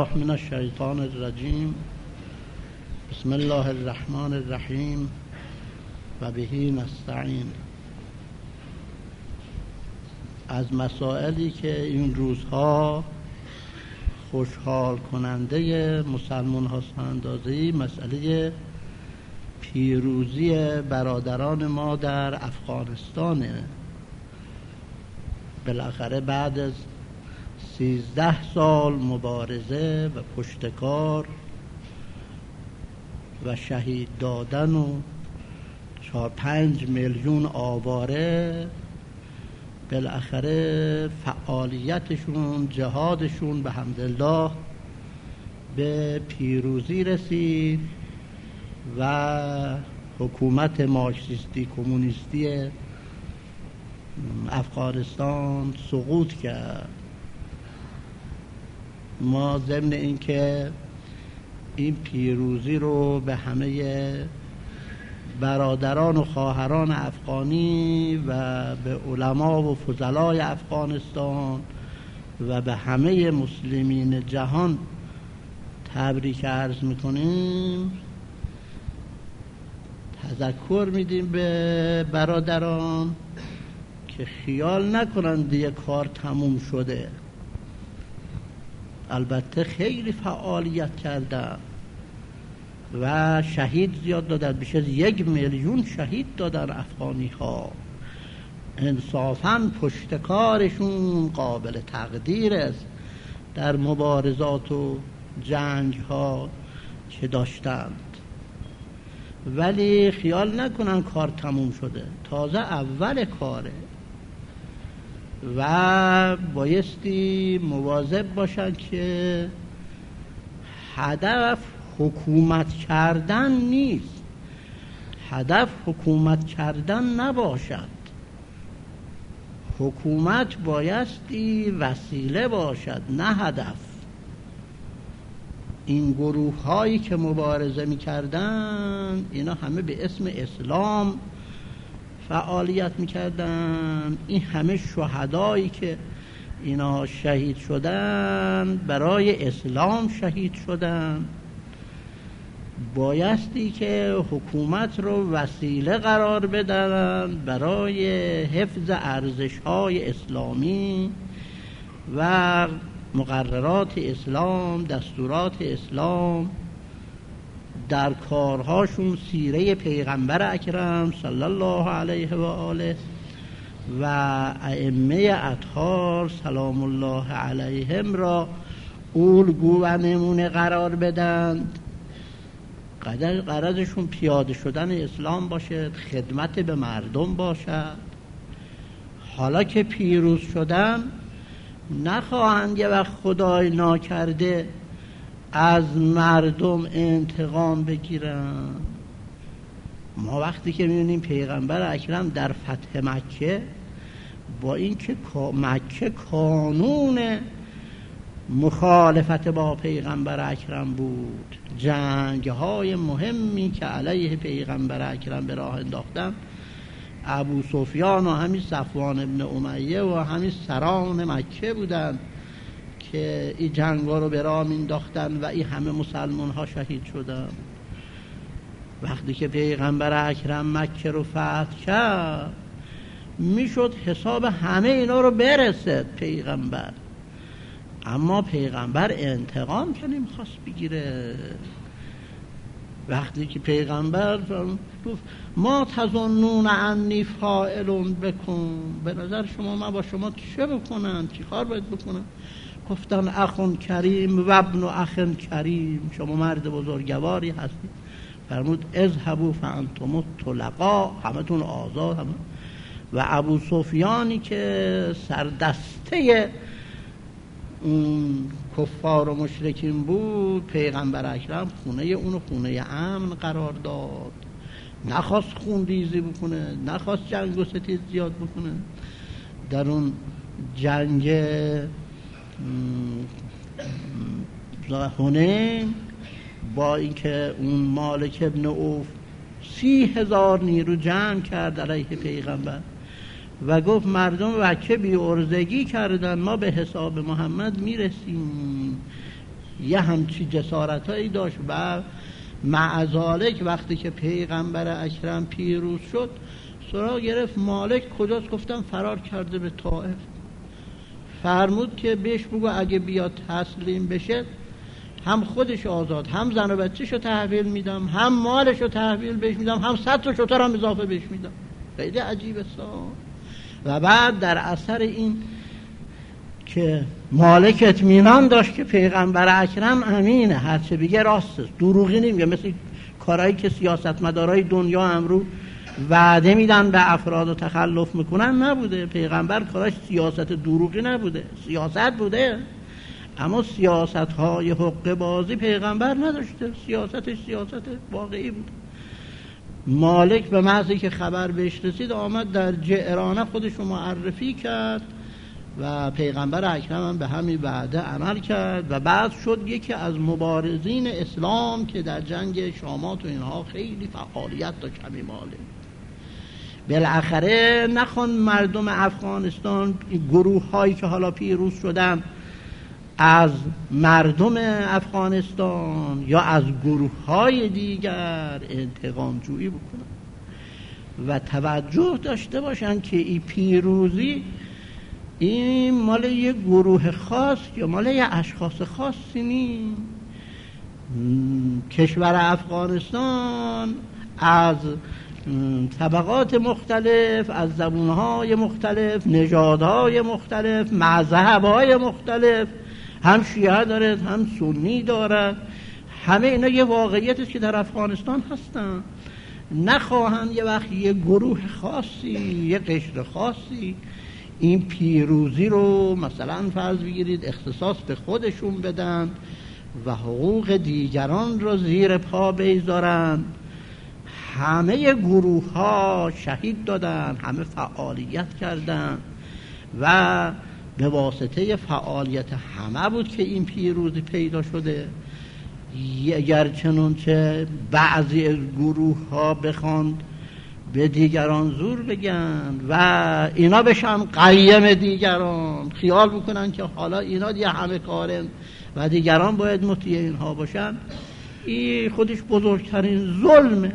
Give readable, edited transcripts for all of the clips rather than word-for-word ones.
من الشیطان الرجیم. بسم الله الرحمن الرحیم و بهی نستعین. از مسائلی که این روزها خوشحال کننده مسلمان هاست اندازه‌ای مسئله پیروزی برادران ما در افغانستانه. بالاخره بعد از 13 سال مبارزه و پشتکار و شهید دادن و 4-5 میلیون آواره، بالاخره فعالیتشون، جهادشون به حمدالله به پیروزی رسید و حکومت مارکسیستی کمونیستی افغانستان سقوط کرد. ما ضمن اینکه این پیروزی رو به همه برادران و خواهران افغانی و به علما و فضلای افغانستان و به همه مسلمین جهان تبریک عرض میکنیم، تذکر میدیم به برادران که خیال نکنن دیگه کار تموم شده. البته خیلی فعالیت کردن و شهید زیاد دادن، بیش از 1 میلیون شهید دادن افغانی ها. انصافاً پشتکارشون قابل تقدیر است در مبارزات و جنگ ها که داشتند، ولی خیال نکنن کار تموم شده، تازه اول کاره و بایستی مواظب باشن که هدف حکومت کردن نیست، هدف حکومت کردن نباشد. حکومت بایستی وسیله باشد نه هدف. این گروه هایی که مبارزه می کردن اینا همه به اسم اسلام فعالیت می کردن. این همه شهدایی که اینا شهید شدن برای اسلام شهید شدن. بایستی که حکومت رو وسیله قرار بدن برای حفظ ارزش‌های اسلامی و مقررات اسلام، دستورات اسلام، در کارهاشون سیره پیغمبر اکرم صلی الله علیه و آله و ائمه اطهار سلام الله علیهم را الگو و نمونه قرار بدند. غرضشون پیاده شدن اسلام باشد، خدمت به مردم باشد. حالا که پیروز شدن نخواهند یه وقت خدای ناکرده از مردم انتقام بگیرن. ما وقتی که می‌بینیم پیغمبر اکرم در فتح مکه، با اینکه مکه کانون مخالفت با پیغمبر اکرم بود، جنگ‌های مهمی که علیه پیغمبر اکرم به راه انداختن، ابو سفیان و همین صفوان ابن امیه و همین سران مکه بودند که این جنگ‌ها رو به راه انداختن و این همه مسلمان ها شهید شدن. وقتی که پیغمبر اکرم مکه رو فتح کرد، میشد حساب همه اینا رو برسد پیغمبر، اما پیغمبر انتقام که نمیخواست بگیره. وقتی که پیغمبر گفت ما تظنون انی فاعل بکن، به نظر شما من با شما چه بکنم، چی کار باید بکنم؟ گفتن اخون کریم و ابن اخ کریم، شما مرد بزرگواری هستید. فرمود اذهبوا فانتم الطلقاء، همتون آزاد. همه. و ابو سفیانی که سردسته اون کفار و مشرکین بود، پیغمبر اکرم خونه اونو خونه امن قرار داد، نخواست خون ریزی بکنه، نخواست جنگ و ستیز زیاد بکنه. در اون جنگ حنین با اینکه اون مالک ابن عوف 30,000 نیرو جمع کرد علیه پیغمبر و گفت مردم وکه بی ارزگی کردن، ما به حساب محمد میرسیم. یه همچی جسارتایی داشت. و معذالک وقتی که پیغمبر اکرم پیروز شد سراغ گرفت مالک کجاست؟ گفتم فرار کرده به طائف. فرمود که بهش بگو اگه بیاد تسلیم بشه هم خودش آزاد، هم زن و بچه‌شو تحویل میدم، هم مالشو تحویل بهش میدم، هم 100 تا شتر هم اضافه بهش میدم. خیلی عجیبه سا. و بعد در اثر این که مالک اطمینان داشت که پیغمبر اکرم امینه، هرچه بگه راسته، دروغی نمیگه. مثل کارهایی که سیاستمدارای دنیا امرو وعده میدن به افراد و تخلف میکنن نبوده. پیغمبر کاراش سیاست دروغی نبوده، سیاست بوده، اما سیاست های حقه بازی پیغمبر نداشته، سیاستش سیاست واقعی بود. مالک به محضی که خبر بهش رسید آمد در جعرانه خودشو معرفی کرد و پیغمبر اکرم هم به همین وعده عمل کرد و بعد شد یکی از مبارزین اسلام که در جنگ شامات و اینها خیلی فعالیت داشت. همین مالک بالاخره نخوان مردم افغانستان، گروه هایی که حالا پیروز شدن، از مردم افغانستان یا از گروه های دیگر انتقام جویی بکنن و توجه داشته باشن که این پیروزی این مال یه گروه خاص یا مال یه اشخاص خاصی نیست. کشور افغانستان از طبقات مختلف، از زبونهای مختلف، نژادهای مختلف، مذهبهای مختلف، هم شیعه دارد هم سنی دارد، همه اینا یه واقعیت است که در افغانستان هستن. نخواهند یه وقت یه گروه خاصی، یه قشر خاصی این پیروزی رو مثلا فرض بگیرید اختصاص به خودشون بدن و حقوق دیگران رو زیر پا بگذارن. همه گروه ها شهید دادن، همه فعالیت کردن و به واسطه فعالیت همه بود که این پیروزی پیدا شده. اگر چنانچه بعضی از گروه ها بخوان به دیگران زور بگن و اینا بشن قیم دیگران، خیال بکنن که حالا اینا دیگه همه کارن و دیگران باید مطیع اینها باشن، این خودش بزرگترین ظلمه.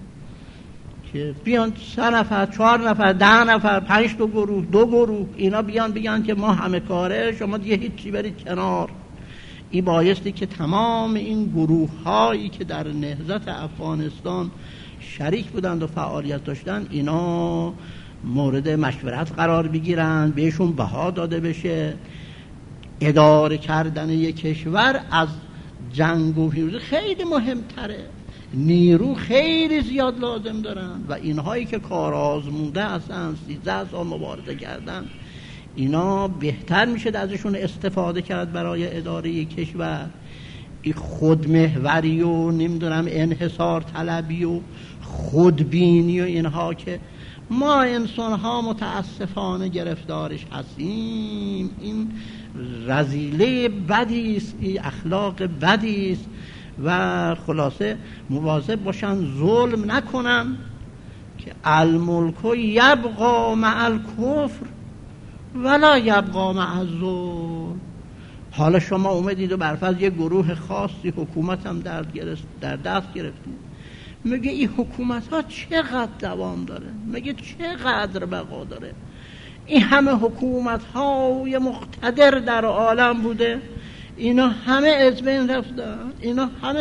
که بیان 3 نفر 4 نفر 10 نفر 5 تا گروه 2 گروه اینا بیان بگن که ما همه کاره، شما دیگه هیچی برید کنار. این بایستی که تمام این گروه هایی که در نهضت افغانستان شریک بودند و فعالیت داشتن اینا مورد مشورت قرار بگیرن، بهشون بها داده بشه. اداره کردن یک کشور از جنگ و پیروزی خیلی مهمتره، نیرو خیلی زیاد لازم دارن و اینهایی که کار آزموده هستن 13 سال مبارزه کردن، اینا بهتر میشه ازشون استفاده کرد برای اداره یک کشور. این خودمحوری و نمیدونم انحصار طلبی و خودبینی و اینها که ما انسان ها متاسفانه گرفتارش هستیم، این رذیله بدی است، این اخلاق بدی است و خلاصه مواظب باشن ظلم نکنن که الملک یبقا مع الکفر ولا یبقا مع الظلم. حالا شما اومدید و برفض یه گروه خاصی حکومت هم در دست گرفتید، میگه این حکومت ها چقدر دوام داره، میگه چقدر بقا داره. این همه حکومت های مقتدر در عالم بوده، اینا همه از بین رفتن، اینا همه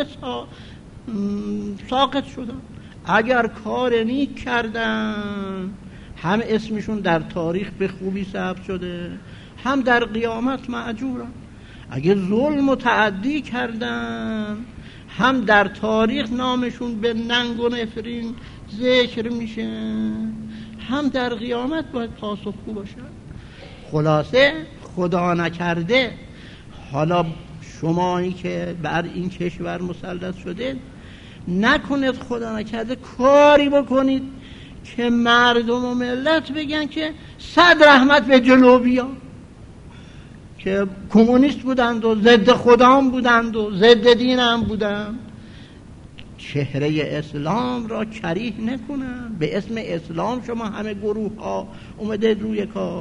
ساقط شدن. اگر کار نیک کردن هم اسمشون در تاریخ به خوبی ثبت شده، هم در قیامت مأجورن. اگر ظلم و تعدی کردن هم در تاریخ نامشون به ننگ و نفرین ذکر میشه، هم در قیامت باید پاسخگو باشن. خلاصه خدا نکرده حالا شمایی که بر این کشور مسلط شده نکنید خدا نکرده کاری بکنید که مردم و ملت بگن که 100 رحمت به جنوبیان که کمونیست بودند و ضد خدام بودند و ضد دین هم بودند. چهره اسلام را کریه نکنن. به اسم اسلام شما همه گروه ها اومده روی کار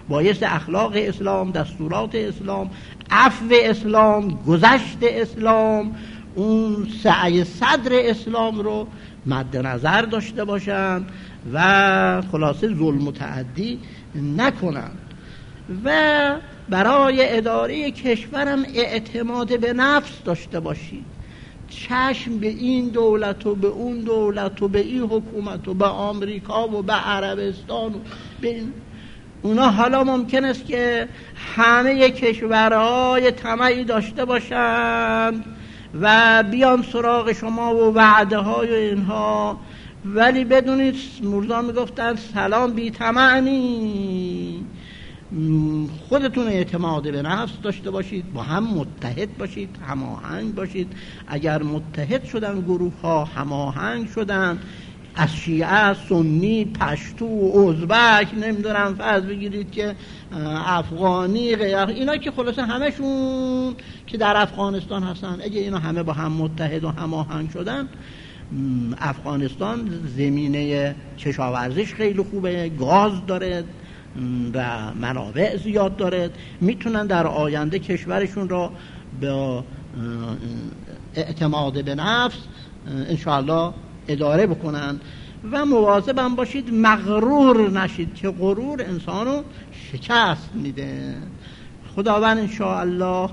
بایست اخلاق اسلام، دستورات اسلام، عفو اسلام، گذشت اسلام، اون سعی صدر اسلام رو مد نظر داشته باشن و خلاصه ظلم و تعدی نکنن. و برای اداره کشورم اعتماد به نفس داشته باشید. چشم به این دولت و به اون دولت و به این حکومت و به آمریکا و به عربستان و به این اونا حالا ممکن است که همه کشورهای طمعی داشته باشند و بیان سراغ شما و وعده های و اینها، ولی بدونید مرزا میگفتن سلام بی طمعنی. خودتون اعتماد به نفس داشته باشید، با هم متحد باشید، هماهنگ باشید. اگر متحد شدن گروه ها، هماهنگ شدن، از شیعه، سنی، پشتو، ازبک، نمیدونم فرض بگیرید که افغانی، اینا که خلاصه همشون که در افغانستان هستن، اگه اینا همه با هم متحد و هماهنگ شدن، افغانستان زمینه کشاورزیش خیلی خوبه، گاز داره و منابع زیاد داره، میتونن در آینده کشورشون را به اعتماد به نفس انشاءالله اداره بکنن. و مواظب هم باشید مغرور نشید که غرور انسانو شکست میده. خداوند انشاءالله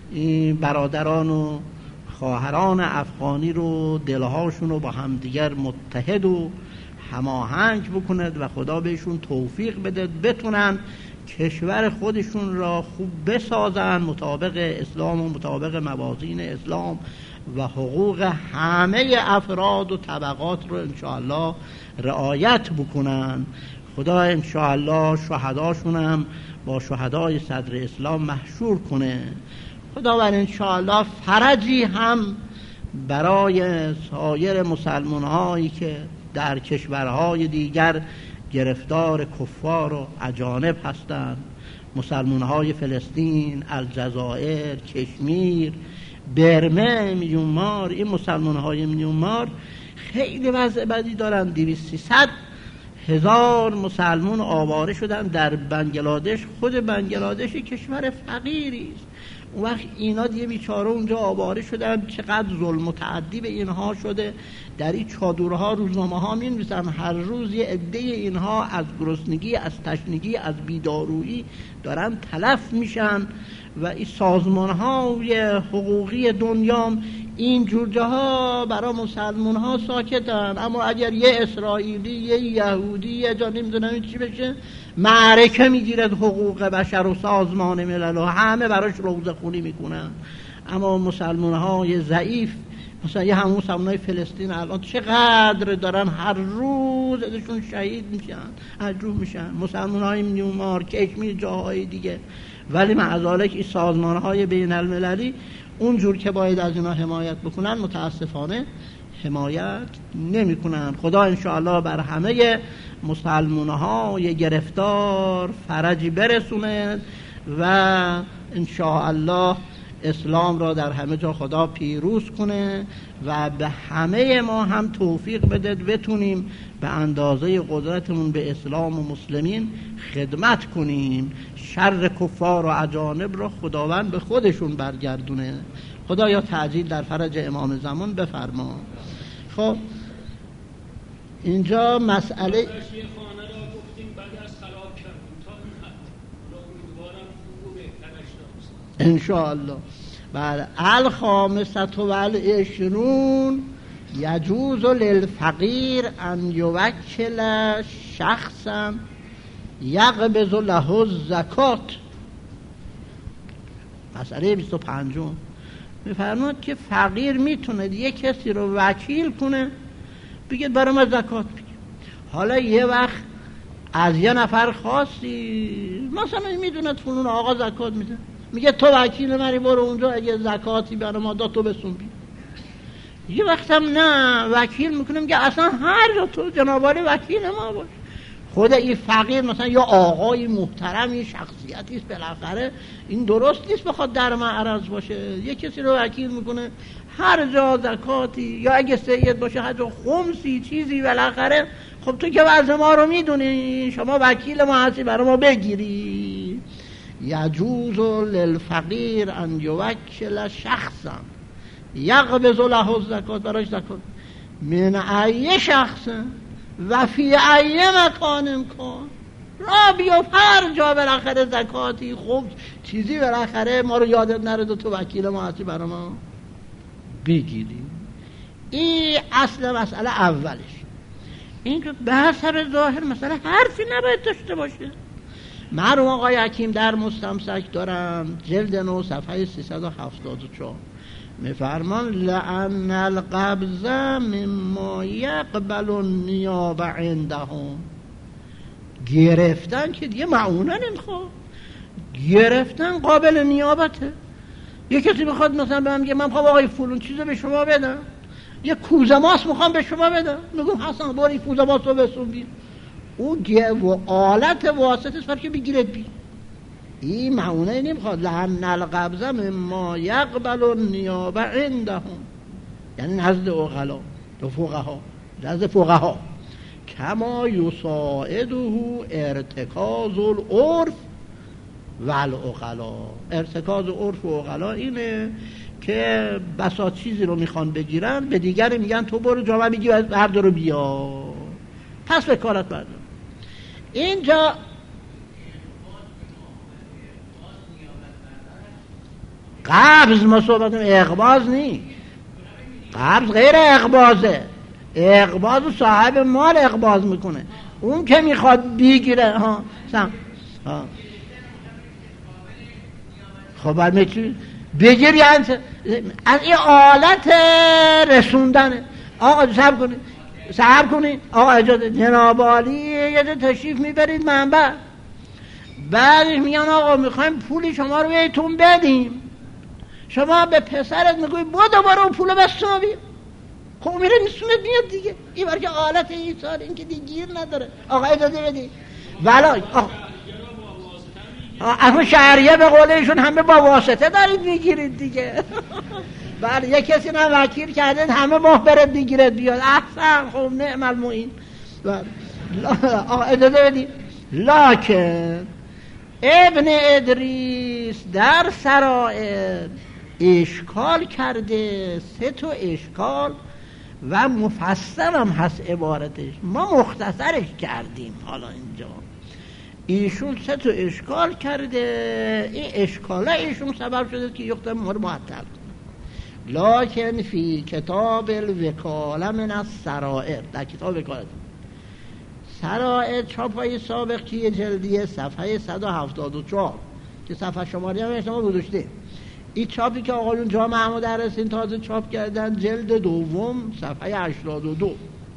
برادران و خواهران افغانی رو دلهاشون رو با هم دیگر متحد و هماهنگ بکند و خدا بهشون توفیق بده بتونن کشور خودشون را خوب بسازن مطابق اسلام و مطابق موازین اسلام و حقوق همه افراد و طبقات رو انشاءالله رعایت بکنن. خدا انشاءالله شهداشون هم با شهدای صدر اسلام محشور کنه. خداوند انشاءالله فرجی هم برای سایر مسلمان هایی که در کشورهای دیگر گرفتار کفار و اجانب هستند، مسلمان های فلسطین، الجزائر، کشمیر، برمه، میانمار، این مسلمان های میانمار خیلی وضع بدی دارن. 200-300 هزار مسلمان آواره شدن در بنگلادش. خود بنگلادش کشور فقیری است. اون وقت اینا دیگه بیچاره اونجا آواره شدن، چقدر ظلم و تعدی به اینها شده. در این چادرها روزنامه ها می‌نویسن هر روز یه عده اینها از گرسنگی، از تشنگی، از بیدارویی دارن تلف میشن. و این سازمان های حقوقی دنیا این جور جاها برای مسلمان ها ساکتن، اما اگر یه اسرائیلی، یه یهودی، یه جا نمیدونم چی بشه، معرکه میگیرد حقوق بشر و سازمان ملل و همه براش روزه خونی میکنن. اما مسلمان های ضعیف مثلا یه همون مسلمان های فلسطین الان چقدر دارن هر روز ازشون شهید میشن، مجروح میشن. مسلمان های میانمار، کشمیر، جاهای دیگه، ولی معذالک این سازمان های بین المللی اونجور که باید از اینا حمایت بکنن متاسفانه حمایت نمی کنن. خدا انشاءالله بر همه مسلمان های گرفتار فرجی برسونه و انشاءالله اسلام را در همه جا خدا پیروز کنه و به همه ما هم توفیق بده بتونیم به اندازه قدرتمون به اسلام و مسلمین خدمت کنیم. شر کفار و اجانب را خداوند به خودشون برگردونه. خدایا تعجیل در فرج امام زمان بفرما. خب اینجا مسئله انشاءالله بعد الخامسة و العشرون یجوز للفقیر ان یوکل شخصا یقبض له الزکات. مسئله 25 میفرماد که فقیر میتونه یه کسی رو وکیل کنه بگه برای ما زکات بگیر. حالا یه وقت از یه نفر خواستی، مثلا میدونه فلان آقا زکات میده، میگه تو وکیل منی برو اونجا اگه زکاتی برای ما دا تو بسون بید. یه وقت هم نه وکیل میکنه میگه اصلا هر جا تو جنابالی وکیل ما باش. خود این فقیر مثلا یا آقای محترمی شخصیتی است بالاخره، این درست نیست بخواد در معرض باشه. یه کسی رو وکیل میکنه هر جا زکاتی، یا اگه سید باشه هر جا خمسی چیزی، بالاخره خب تو که وضع ما رو میدونی، شما وکیل ما هستی برای ما بگیری. یجوز للفقیر ان یوکل شخصا یقبض له الزکات، براش زکات من ای شخص و فی ای مکان کن، را بیا هر جا بالاخره زکاتی خوب چیزی بالاخره ما رو یادت نره تو وکیل ما هستی برای ما بگیری. این اصل مسئله اولش. این که به حسب ظاهر مسئله حرفی نباید داشته باشه. مرحوم آقای حکیم در مستمسک دارم جلد 9 صفحه 374 میفرمان لأن القبض مما یقبل النیابه عندهم، گرفتن که دیگه معونه نمیخواد، گرفتن قابل نیابته. یه کسی میخواد مثلا به من میگه من میخوام آقای فلان چیزو به شما بدم، یه کوزه ماست میخوام به شما بدم، میگم حسن برو این کوزه ماست رو بسون بیر، اون و آلت واسطه است که بگیرد بیر، این معونه نمیخواد. لأن القبض مما یقبل النیابه عندهم، یعنی نزد عقلا و فقها، نزد فقها کما یساعده ارتکاز العرف و العقلا. ارتکاز عرف و عقلا اینه که بساط چیزی رو میخوان بگیرن، به دیگری میگن تو برو جامعه میگی بردار رو بیا، پس به کارت بردار. اینجا قبض ما صحبت اقباض نیست، قبض غیر اقباضه، اقباض صاحب مال اقباض میکنه، اون که میخواد بگیره خب بعد بگیر یعنی از این آلت رسوندنه. آقا صبر کنید آقا اجازه جناب عالی یه تشریف میبرید منبع، بعدش میگن آقا میخوایم پولی شما رو بهتون بدیم، شما به پسرت میگوی برو اون پولو بس شما بیر، خب میره میسونه میاد دیگه. این برکه آلت ایثار، این که دیگه گیر نداره. آقا اجازه بدید ولا اصلا شهریه به قول ایشون همه با واسطه دارید میگیرید دیگه. بله یک کسی نه وکیل کردید همه ماه برد بگیرد بیاد، احسن خب نعم المعین. آقا اجازه بدید. لکن ابن ادریس در سرائر اشکال کرده، 3 اشکال و مفصل هم هست عبارتش، ما مختصرش کردیم. حالا اینجا ایشون 3 اشکال کرده، این اشکاله ایشون سبب شده که یکتا ما رو معطل کنه. لکن فی کتاب الوکاله من السرائر، در کتاب وکالت سرائر چاپای سابق که یه جلدیه صفحه 174 که صفحه شماری هم شما گذاشته، این چاپی که آقایون جامعه مدرسین تازه چاپ کردن جلد 2 صفحه 82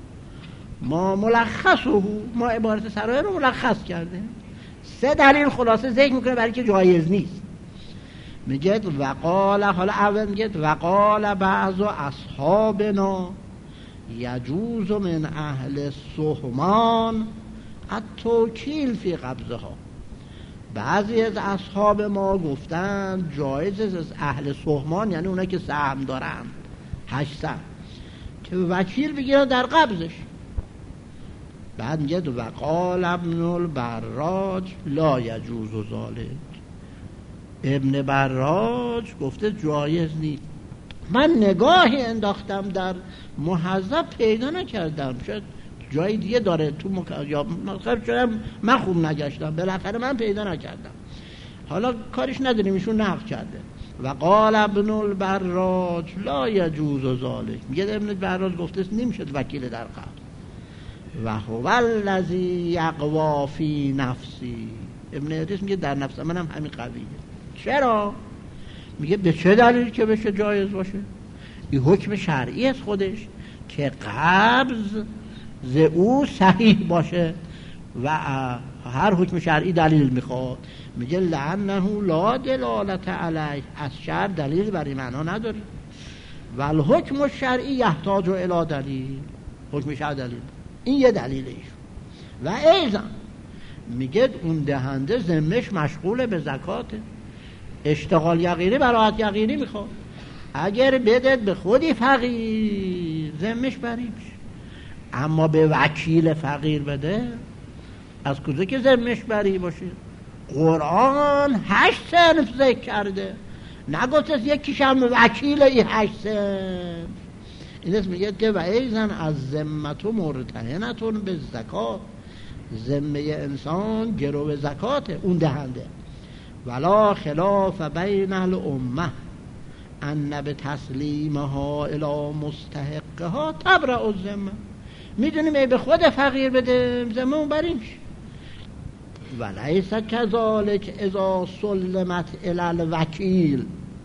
ما ملخصه، ما عبارت سرائر رو ملخص کرده. 3 دلیل خلاصه ذکر میکنه برای که جایز نیست. میگه وقال، حالا اول میگه وقال بعض اصحابنا یجوز من اهل سهمان التوکیل فی قبضها، بعضی از اصحاب ما گفتن جایز از اهل سهمان، یعنی اونا که سهم دارن 8 سهم، که وکیل بگیرن در قبضش. بعد میگه وقال ابن البراج لا یجوز ذلک، ابن براج گفته جایز نیست. من نگاهی انداختم در مهذب پیدا نکردم، شاید جای دیگه داره تو یا شاید من خوب نگشتم، بالاخره من پیدا نکردم. حالا کارش نداریم، ایشون نقل کرده وقال ابن البراج لا یجوز ذلک، میگه ابن البراج گفته نمیشد وکیل در قبض. و هو الذی یقوا فی نفسی، ابن ادریس میگه در نفس منم همین قویه. چرا؟ میگه به چه دلیل که بشه جایز باشه؟ این حکم شرعی است خودش که قبض ز او صحیح باشه و هر حکم شرعی دلیل میخواد. میگه لعنه لا دلالت علیه، از شرع دلیل برای معنا نداره. و الحکم الشرعی یحتاج الی دلیل، حکم شرع دلیل، این یه دلیلش. و ایزن میگه اون دهنده ذمش مشغول به زکاته، اشتغال یقینی براحت یقینی میخواد. اگر بدت به خودی فقیر ذمش بری میشه، اما به وکیل فقیر بده از کجا که ذمش بری باشه؟ قرآن 8 صنف ذکر کرده، نگفت یکیش هم وکیل این 8 صنف. این اسم میگه که و ایزن از ذمتو مرتهنتون به زکات، ذمه انسان گرو به زکاته اون دهنده. ولا خلاف بین الامه ان به تسلیمها الی مستحقها تبرأ الذمه. میدونیم به خود فقیر بده ذمه اون بریم. ولیس کذالک اذا سلمت الی الوکیل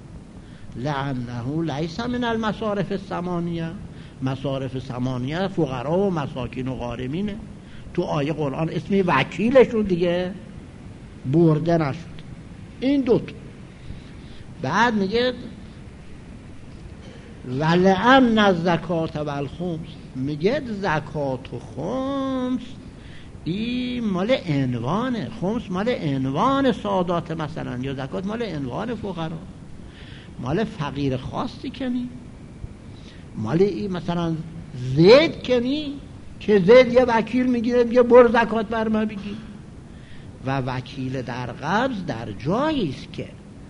لانه لیس من المصارف الثمانیه. مصارف ثمانیه فقرا و مساکین و غارمینه. تو آیه قرآن اسمی وکیلشون دیگه برده نشد. این دوتا. بعد میگه ولعن الزکات و الخمس، میگه زکات و خمس این مال عنوانه، خمس مال عنوان سادات مثلا، یا زکات مال عنوان فقرا، مال فقیر خاصی کنی، مال این مثلا زید کنی که زید یه وکیل میگیره میگه برو زکات بر ما بگیر. و وکیل در قبض در جایی است که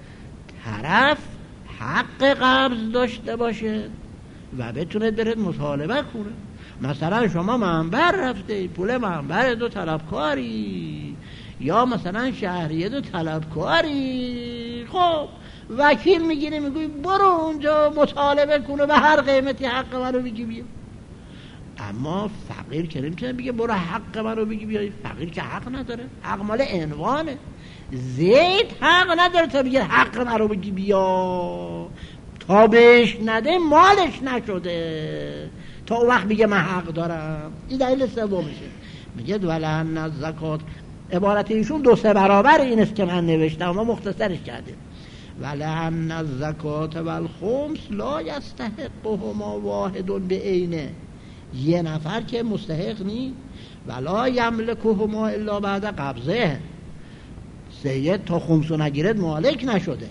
طرف حق قبض داشته باشه و بتونه بره مطالبه کنه. مثلا شما منبر رفته پول منبر دو طلبکاری، یا مثلا شهریه دو طلبکاری، خب وکیل میگیره میگوی برو اونجا مطالبه کنه به هر قیمتی حق منو بگی بیا. اما فقیر که نمیتونه بگه برو حق منو بگی بیا. فقیر که حق نداره، حق مال عنوانه. زید حق نداره تا بگه حق منو بگی بیا، تا بهش نده مالش نشده، تا اون وقت میگه من حق دارم. این دلیل سومشه. میگه ولعن الزکات، عبارت ایشون 2-3 برابر این است که من نوشتم اما مختصرش کردیم. ولعن الزکات و الخمس لا یستحقهما واحد بعینه، یه نفر که مستحق نی، ولا یملکهما الا بعد قبضه، سید تا خمسو نگیرد مالک نشده.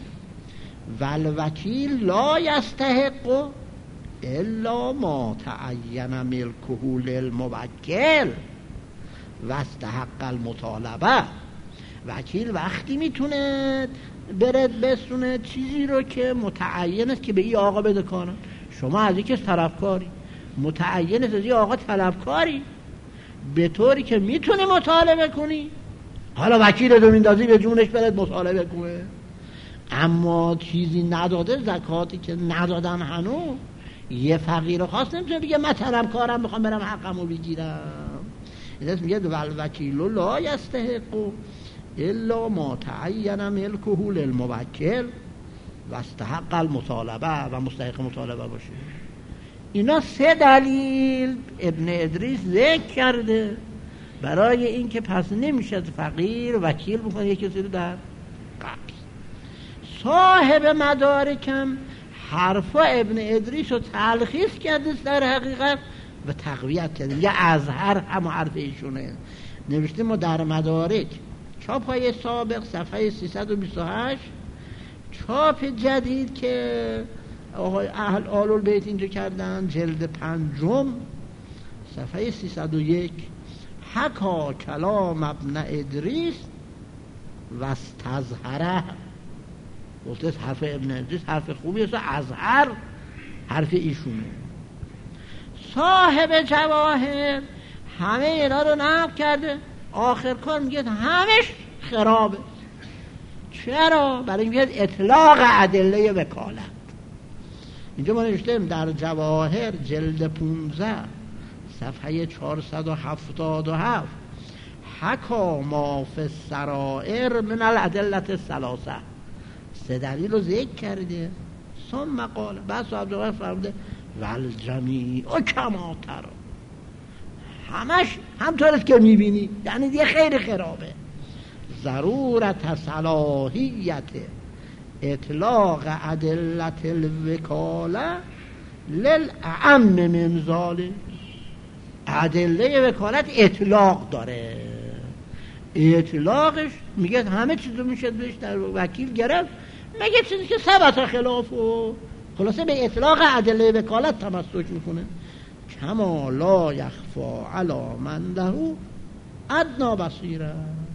والوکیل لا یستحق الا ما تعین ملکه للموکل و استحق المطالبه. وکیل وقتی میتونه برد بسونه چیزی رو که متعین است که به این آقا بده کارن. شما از این که طلبکاری متعین است، از این آقا طلبکاری به طوری که میتونی مطالبه کنی، حالا وکیل رو میندازی به جونش برد مطالبه کنه. اما چیزی نداده، زکاتی که ندادن هنوز، یه فقیر خاص نمیتونه بگه من طلبکارم میخوام برم حقمو بگیرم. این میگه والوکیل لا یستحق الا ما تعین ملکه للموکل و استحق المطالبه، و مستحق مطالبه باشه. اینا 3 دلیل ابن ادریس ذکر کرده برای این که پس نمیشه فقیر وکیل بکنه یک کسی رو در قبض. صاحب مدارکم حرفا ابن ادریس رو تلخیص کرده در حقیقت و تقویت کرده. یه ازهر هم حرف ایشونه نوشته ما در مدارک، چاپ های سابق صفحه 328، چاپ جدید که آقای اهل آل البیت اینجا کردن جلد 5 صفحه 301، حکا کلام ابن ادریس و استظهره. گفته حرف ابن ادریس حرف خوبی است، ازهر حرف ایشونه. صاحب جواهر همه اینا رو نقل کرده، آخر کار میگه همش خرابه. چرا؟ برای میگه اطلاق ادله وکالت. اینجا ما نوشتیم در جواهر جلد 15 صفحه 477، حکا ما فی السرائر من الادله الثلاثه، 3 دلیل رو ذکر کرده. ثم قال، بعد صاحب جواهر فرموده والجمیع کما ترى، همش همطور است که میبینی، یعنی دیگه خیلی خرابه. ضرورت صلاحیت اطلاق ادلت الوکاله للأعم من ذلک، ادله وکالت اطلاق داره. اطلاقش میگه همه چیزو میشه بهش در وکیل گرفت، مگه چیزی که ثبت خلافه. خلاصه به اطلاق ادله وکالت تمسک میکنه. کما لا یخفا علی من له ادنا بصیره.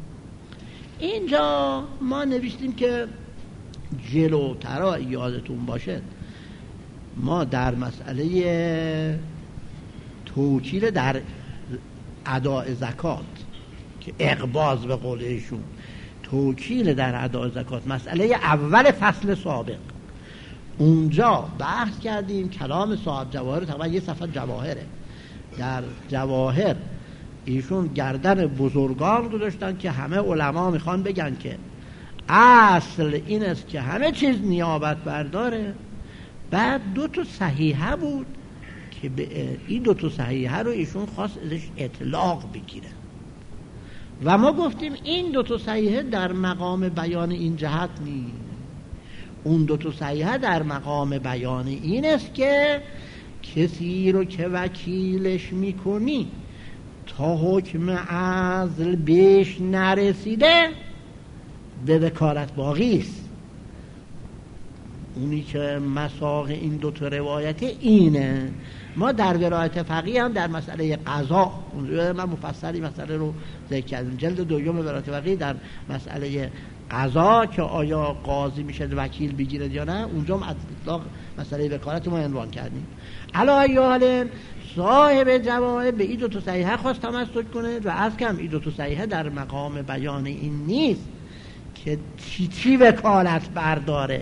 اینجا ما نوشتیم که جلوتر یادتون باشه ما در مسئله توکیل در اداء زکات که اقباض به قول ایشون، توکیل در اداء زکات مسئله اول فصل سابق، اونجا بحث کردیم کلام صاحب جواهر، طبعا یه صفحه جواهره، در جواهر ایشون گردن بزرگان گذاشتن که همه علما میخوان بگن که اصل این است که همه چیز نیابت برداره. بعد 2 تا صحیحه بود که به این 2 تا صحیحه رو ایشون خواست ازش اطلاق بگیره و ما گفتیم این 2 تا صحیحه در مقام بیان این جهت نیست. اون 2 تا صحیحه در مقام بیان این است که کسی رو که وکیلش میکنی تا حکم عزل بهش نرسیده به وکالت باقی است. اونی که مساق این 2 تا روایت اینه. ما در ولایت فقیه هم در مسئله قضا، من مفصلی مسئله رو ذکر کردیم، جلد 2 ولایت فقیه در مسئله قضا که آیا قاضی میشه وکیل بگیره یا نه، اونجا هم اطلاق مسئله وکالت ما عنوان کردیم. علی حال صاحب جواهر به این 2 تا صحیحه خواست تمسک کنه و از کم این 2 تا صحیحه در مقام بیان این نیست که چی وکالت برداره،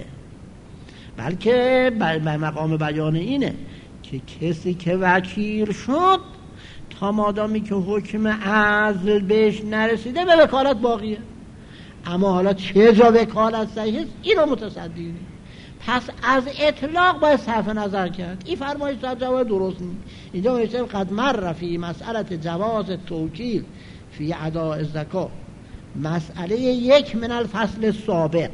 بلکه به مقام بیان اینه که کسی که وکیل شد تا مادامی که حکم عزل بهش نرسیده به وکالت باقیه. اما حالا چه جا وکالت صحیح است این رو متصدی. پس از اطلاق باید صرف نظر کرد. این فرمایش صاحب جواهر درست نیست. اینجا میشه قد مر فی مسئله جواز توکیل فی اداء الزکات، مسئله 1 من الفصل سابق،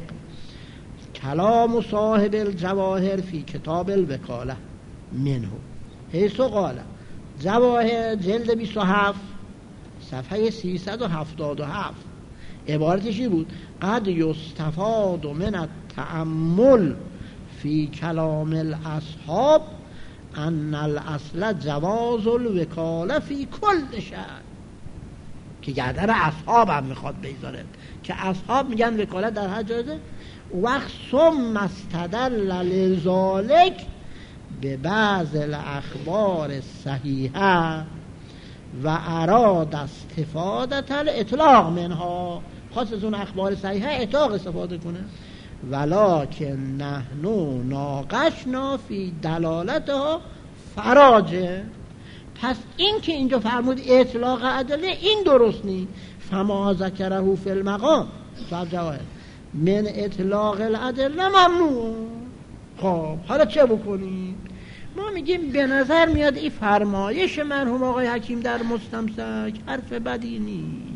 کلام صاحب الجواهر فی کتاب الوکاله منه حیث قال جواهر جلد 27 صفحه 377 عبارتشی بود قد یستفاد من التأمل فی کلام الاصحاب ان الاصل جواز الوکاله فی کل شأن، که گردن اصحاب هم میخواد بگذاره که اصحاب میگن وکالت در هر جایزه. وقت ثم استدل لذالک به بعض الاخبار صحیحه و اراد استفادت الاطلاق منها، خواست از اون اخبار صحیحه اطلاق استفاده کنه. ولکن نحن ناقشنا فی دلالتها فراجه. پس این که اینجا فرمود اطلاق ادله این درست نیست. فما ذکره فی المقام صاحب جواهر من اطلاق الادله ممنوع. خب حالا چه بکنیم؟ ما میگیم به نظر میاد این فرمایش مرحوم آقای حکیم در مستمسک حرف بدی نیست،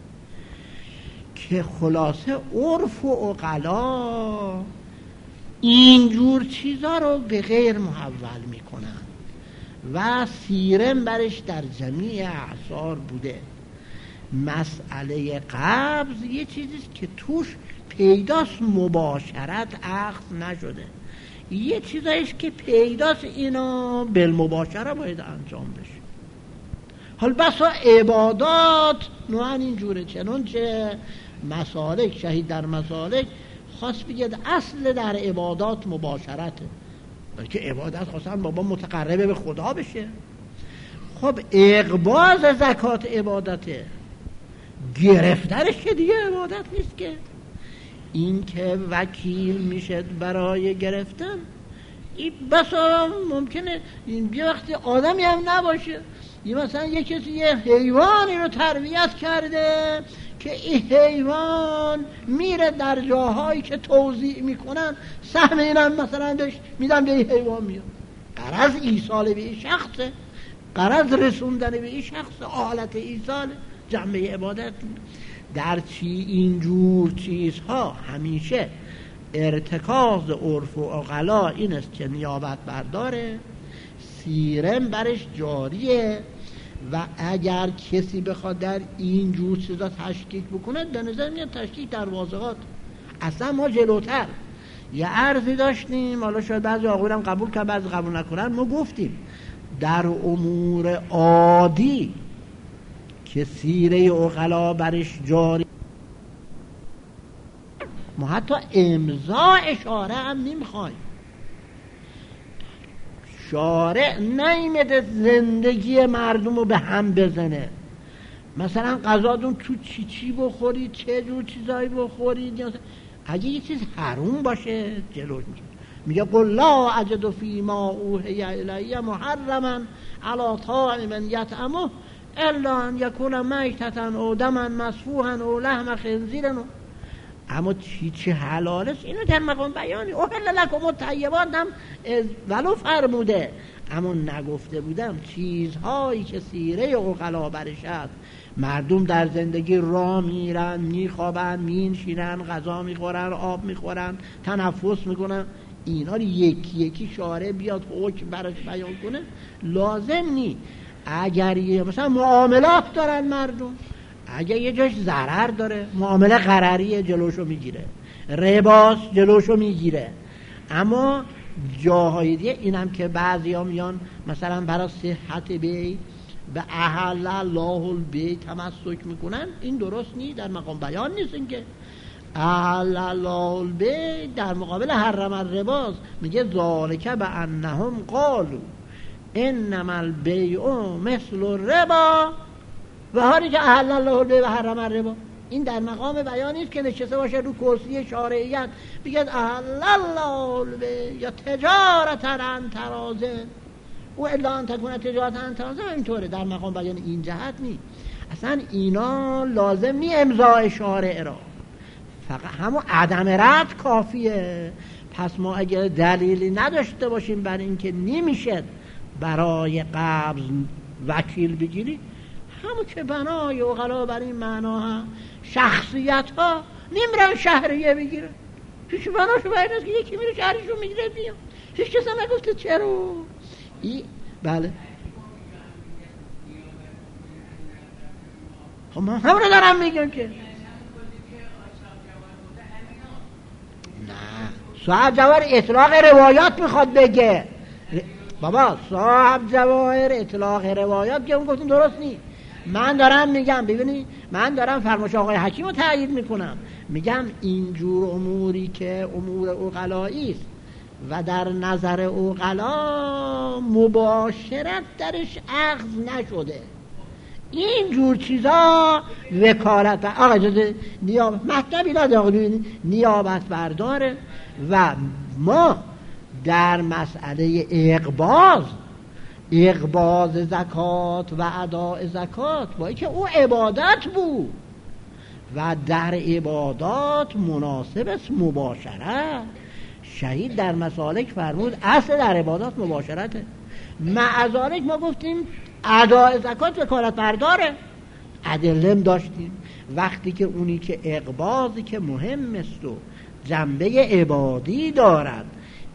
که خلاصه عرف و عقلا اینجور چیزا رو به غیر محول میکنن و سیرم برش در جمیع اعصار بوده. مسئله قبض یه چیزیست که توش پیداست مباشرت اخذ نشده، یه چیزایش که پیداست اینا بالمباشره باید انجام بشه. حال بسا عبادات نوعا اینجوره، چنانچه مسالک شهید در مسالک خواست بگید اصل در عبادات مباشرته، بلکه عبادت خواستن بابا متقربه به خدا بشه. خب اقباض زکات عبادته، گرفتنش که دیگه عبادت نیست که. این که وکیل میشه برای گرفتن این بسا ممکنه یه وقتی آدمی هم نباشه، یه مثلا یه کسی یه حیوانی رو تربیت کرده که این حیوان میره در جاهایی که توزیع میکنن سهم اینم مثلا داشت میدن به این حیوان میاد، غرض ایصال به این شخصه، غرض رسوندن به این شخص، آلت ایصال جنبه عبادت. در اینجور چیزها همیشه ارتکاز عرف و عقلا این است که نیابت برداره، سیرم برش جاریه و اگر کسی بخواد در این جور چیزا تشکیک بکنه، به نظر میاد تشکیک در واضحات. اصلا ما جلوتر یه عرضی داشتیم، حالا شاید بعضی آقایان قبول کنن بعضی قبول نکنن، ما گفتیم در امور عادی که سیره عقلا برش جاری، ما حتی امضا اشاره هم نمیخوایم. شارع نیمده زندگی مردم رو به هم بزنه، مثلا غذاتون تو چی بخورید، چه جور چیزایی بخورید، اگه یه چیز حرام باشه جلوش میگه قل لا اجد فی ما اوحی الی محرما علی طاعم یطعمه الا ان یکون میتة او دما مسفوحا او لحم خنزیر. اما چی حلال است اینو در مقام بیانی احل لکم الطیبات هم ولو فرموده، اما نگفته بودم چیزهایی که سیره عقلا برش است. مردم در زندگی راه میرن، میخوابن، مینشینن، غذا میخورن، آب میخورن، تنفس میکنن، اینا رو یکی یکی شارع بیاد حکم برش بیان کنه لازم نی. اگر مثلا معاملات دارن مردم، اگر یه جاش ضرر داره، معامله غرریه جلوشو میگیره، رباس جلوشو میگیره. اما جاهای دیگه اینم که بعضیا میان مثلا برای صحت بی به احل الله البی تمسک میکنن، این درست نیست، در مقام بیان نیست. این که احل الله البی در مقابل حرم الرباز میگه ذالک بانهم قالوا انما البیع مثل الربا و حالی که احل الله البی و حرم الربا. این در مقام بیان نیست که نشسته باشه رو کرسی شارعیت بگه احل الله البی یا تجارت عن تراض و الا ان تکون تجارت عن تراض. اینطوره در مقام بیان این جهت نیست. اصلا اینا لازم نی امضای شارع را، فقط همون عدم رد کافیه. پس ما اگر دلیلی نداشته باشیم بر این که نمیشه برای قبض وکیل بگیری، همون که بنای عقلا بر این معنا ها شخصیت ها نمیرن شهریه بگیرن، پیش بناشو باید است که یکی میره شهریشو میگیره بیان، هیچ کس هم نگفته چرا. بله خب من همونو دارم میگم که نه، صاحب جواهر اطلاق روایات میخواد بگه. بابا صاحب جواهر اطلاق روایات که اون گفتیم درست نیست. من دارم میگم ببینید، من دارم فرمایش آقای حکیم رو تایید میکنم، میگم اینجور اموری که امور عقلایی است و در نظر عقلا مباشرت درش اخذ نشده، این جور چیزا وکالت آقا اجازه نیابت مطلبی داده آقا نیابت برداره. و ما در مسئله اقباض زکات و اداء زکات با که او عبادت بود و در عبادات مناسب است مباشرت. شهید در مسالک فرمود اصل در عبادات مباشرته. معذالک ما گفتیم اداء زکات وکالت برداره، ادلم داشتیم. وقتی که اونی که اقباضی که مهم است و جنبه عبادی دارد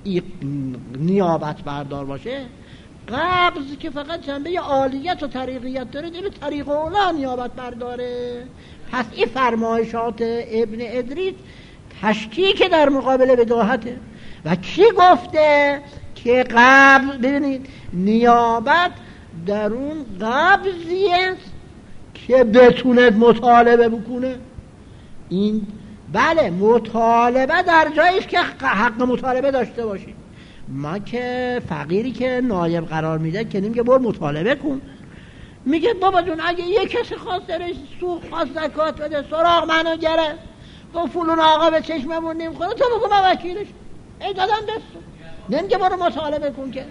نیابت بردار باشه، قبض که فقط جنبه عالیت و طریقیت داره دیگه طریق اولا نیابت برداره. پس این فرمایشات ابن ادریس تشکیک در مقابل بداهته. و کی گفته که قبض ببینید نیابت در اون قبضی است که بتونه مطالبه بکنه؟ این بله مطالبه در جایی است که حق مطالبه داشته باشیم. ما که فقیری که نایب قرار میده که نمیگه برو مطالبه کن، میگه بابا جون اگه یک کسی خواست درش سوق خواست زکات بده سراغ منو گرفت گفت فلان آقا به چشممون نمیخوره تو بگو من وکیلش ای دادم دستو، نمیگه برو مطالبه کن که.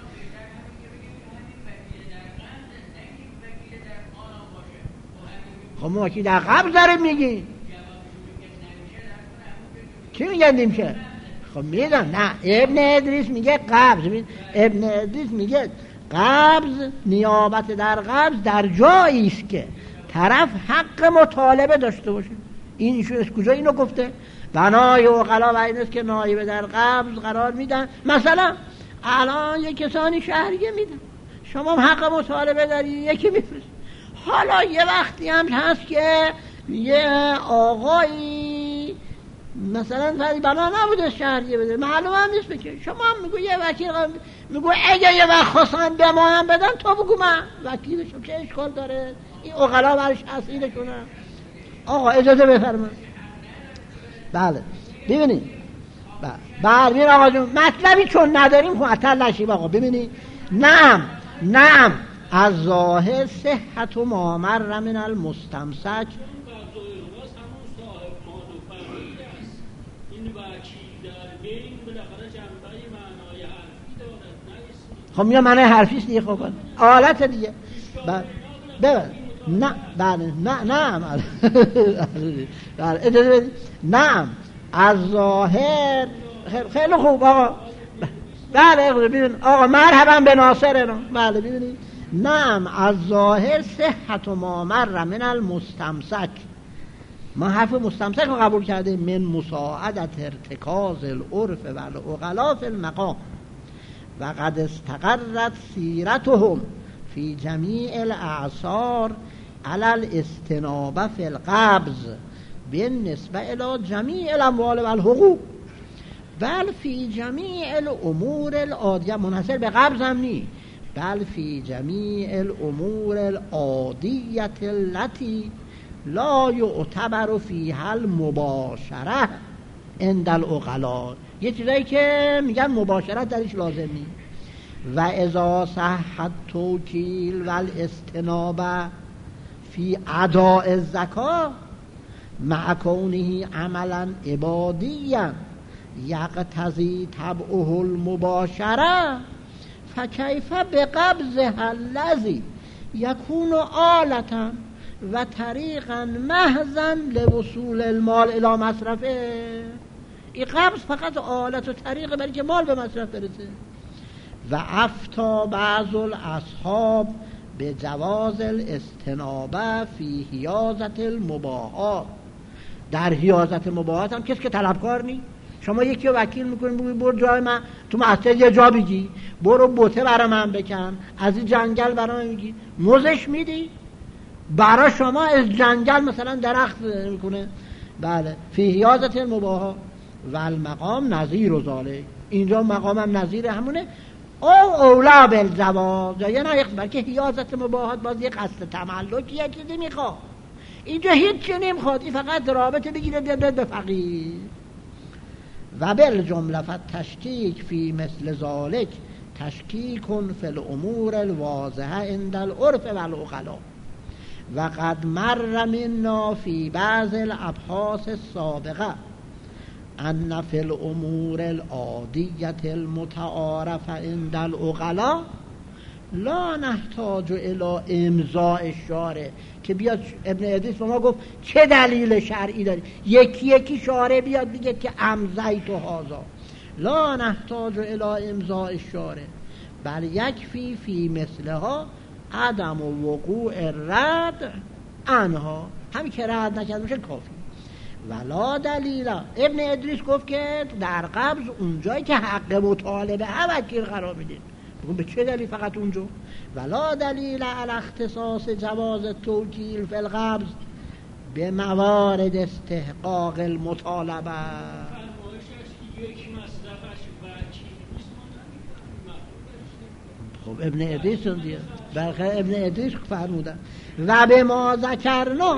خب ما وکیل در قبض داریم میگی کی میگندیم که خب میدم نه. ابن ادریس میگه قبض، ابن ادریس میگه قبض نیابت در قبض در جایی است که طرف حق مطالبه داشته باشه. این ایشون از کجا اینو گفته؟ بنای عقلا و این است که نایب در قبض قرار میدن. مثلا الان یک کسانی شهریه میدن شما حق مطالبه داری، یکی میفرست. حالا یه وقتی هم هست که یه آقایی مثلا فرض بنا نبوده شهریه بده، معلوم هم نیست بکن، شما هم میگو یه وکیل میگو اگه یه وقت خواستن به ما هم بدن تو بگو من وکیلشم، چه اشکال داره؟ این اغلا برش اصیلشونه. آقا اجازه بفرمایید. بله ببینید، بله ببین آقا جون، مطلبی چون نداریم معطل نشیم آقا. ببینید نعم از ظاهر صحت و ما مر من المستمسک. خب میگه معنی حرفیست دیگه. خب آلت دیگه. بله نه بله نه بله اجازه بدید. نعم از ظاهر. خیلی خوب آقا. بله ببین آقا مرحبا به ناصرنا. بله ببینید نعم از ظاهر صحت و ما مر من المستمسک. ما حرف مستمسک رو قبول کرده. من مساعدت ارتکاز العرف و العقلا فی المقام و قد استقرت سیرتهم فی جمیع الاعصار علی الاستنابه فی القبض بالنسبه الی جمیع الاموال و الحقوق بل فی جمیع الامور العادیه. منحصر به قبض هم نی، بل فی جمیع الامور العادیه التي لا یعتبر فیها المباشره عند العقلاء. یه چیزایی که میگن مباشرت درش لازم نی. و اذا صح التوکیل و الاستنابه فی اداء الزکات مع کونه عملا عبادیا یقتضی طبعه المباشره فکیف بقبضها الذی یکون آلة و طریقا محضا لوصول المال الی مصرفه. این قبض فقط آلت و طریق برای که مال به مصرف برسه. و افتا بعض الاصحاب به جواز الاستنابه فی حیازت المباحات. در حیازت مباحات هم کسی که طلبکار نی. شما یکی رو وکیل میکنید بگید برو جای من تو محصل یه جا بگی، برو بوته برای من بکن، از این جنگل برای من میگی، موزش میدی برای شما از جنگل مثلا درخت میکنه. بله فی حیازت المباحات و المقام نظیر و ذالک. اینجا مقام هم نظیر همونه. او اولا بالجواز یا نه، بلکه حیازت مباحات باز یک قصد تملک یه چیزی میخواد. اینجا هیچ چی نمیخواد، این فقط رابطه بگیره بیاد به فقیر. و بالجمله فالتشکیک فی مثل ذالک تشکیک فی الامور الواضحه عند العرف و العقلاء و قد مر منا فی بعض الابحاث السابقه ان فی الامور العادیه المتعارفه عند العقلاء لا نحتاج الی امضاء الشارع. که بیاد ابن ادریس به ما گفت چه دلیل شرعی داری؟ یکی شارع بیاد بگه که امضیت هذا، لا نحتاج الی امضاء الشارع بل یکفی فی مثلها عدم وقوع رد عنها. همین که رد نکرده باشه کافی. ولا دلیل. ابن ادریس گفت که در قبض اونجایی که حق مطالبه وکیل قرار میدید. بگم به چه دلیل فقط اونجا؟ ولا دلیل علی اختصاص جواز التوکیل فی القبض به موارد استحقاق المطالبه. خب ابن ادریس دیگه بلکه ابن ادریس فرمودن و به ما ذکرنا.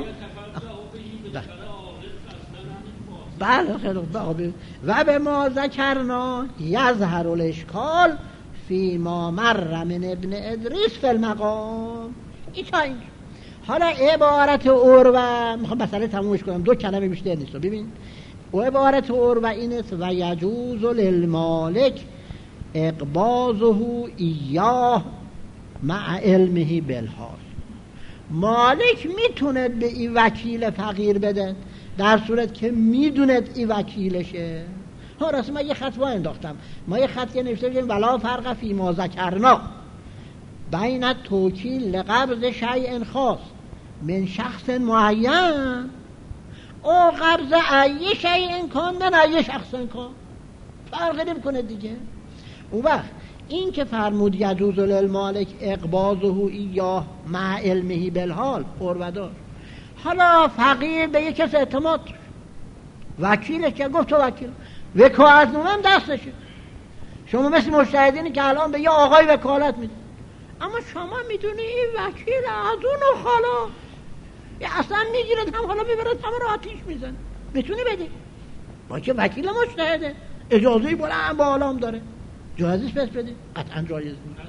بله خیلی و به ما ذکرنا یظهر الاشکال فی ما مر من ابن ادریس فی المقام. این تا این. حالا عبارت عروه میخوام مسئله تمومش کنم، دو کلمه بیشتر نیست. ببین و عبارت عروه این است و یجوز للمالک اقباضه ایاه مع علمه بالحال. مالک میتونه به این وکیل فقیر بده در صورت که میدوند این وکیلشه. ها راست من یه خط انداختم، ما یه خط نوشته بودیم ولا فرق فی ما ذکرنا بین التوکیل لقبض شیء خاص من شخص معین او قبض ای شیء کان من ای شخص کان، فرق نمیکنه دیگه. اون وقت این که فرمود یجوز للمالک اقباضه ایاه مع علمه بالحال قربدار. حالا فقیر به یک کس اعتماد وکیلش که گفت تو وکیل وکالتنامه هم دستشه، شما مثل مجتهدینی که الان به یه آقای وکالت میده، اما شما میدونی این وکیل از اون خالا اصلا میگیرد هم حالا میبرد همه رو آتیش میزن، میتونی بدی با که وکیل مجتهده اجازهی بلند بالا هم داره، جایزش بس بدی قطعا جایز نیست.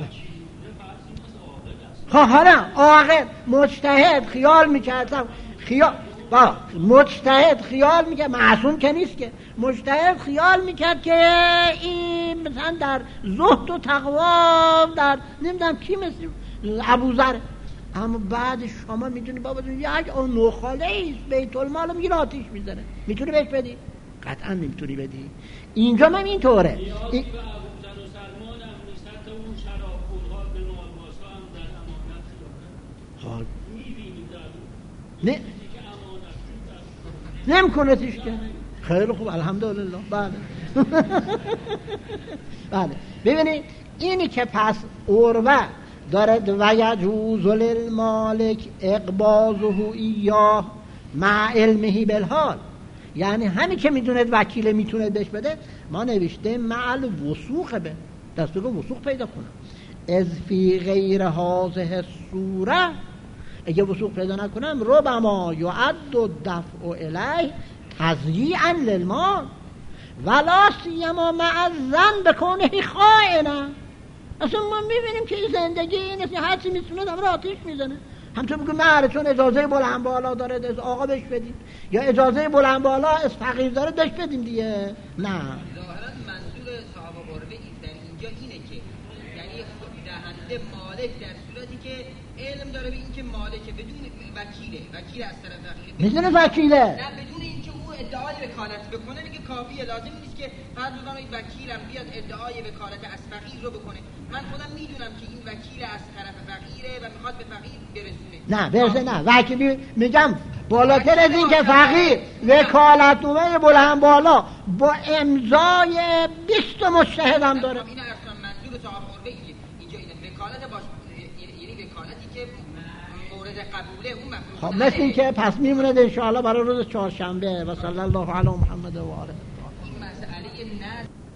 حالا عاقل مجتهد خیال میکردم مجتهد خیال میکرد، معصوم که نیست که، مجتهد خیال میکرد که این مثلا در زهد و تقوا در نمیدونم کی مثل ابوذر، اما بعد شما میدونی بابا یک اون نخاله ایست بیت المال میگیره آتیش میزنه، میتونی بهش بدی؟ قطعا نمیتونی بدی. اینجا من اینطوره نه نمیکنتش که خیلی خوب الحمدلله. بله بله ببینید اینی که پس عروه دارد و یجوز للمالک اقباضه ایاه مع علمه بالحال، یعنی همین که میدوند وکیل میتونه بهش بده، ما نوشته مع الوثوق به دست بگو وثوق پیدا کنم از فی غیر هذه الصوره، اگه وثوق پیدا نکنم ربما یعد الدفع الیه تضییعا للمال ولا سیما مع الظن بکنه خائنا. اصلا ما میبینیم که این زندگی این است، هر چی میتونه هم را آتیش میزنه. همطور بگو نه چون اجازه بلند بالا داره از آقا بهش بدیم، یا اجازه بلند بالا از فقیر داره بهش بدیم دیگه. نه ظاهرا منظور صاحب قربه در اینجا اینه که یعنی دهنده مالک در صورتی که علم داره به این که مالکه بدون وکیل از طرف فقیر میدونه وکیله، نه بدون اینکه او ادعای وکالت بکنه دیگه کافیه، لازم نیست که فرض بزنید وکیلم بیاد ادعای وکالت از فقیر رو بکنه. من خودم میدونم که این وکیل از طرف فقیره و میخواد به فقیر برسونه. نه برسه نه وکیلی میگم بالاتر از این که فقیر وکالتنامه بلند بالا با امضای 20 مجتهد هم داره. این اصلا منظور صاحب قربه اینجا اینه وکالت باشه، یعنی وکالتی که مورد قبوله اون مفروض. خب مثل این که پس میمونه ان شاء الله برای روز چهارشنبه و صلی الله علی محمد و آله. این مسئله نه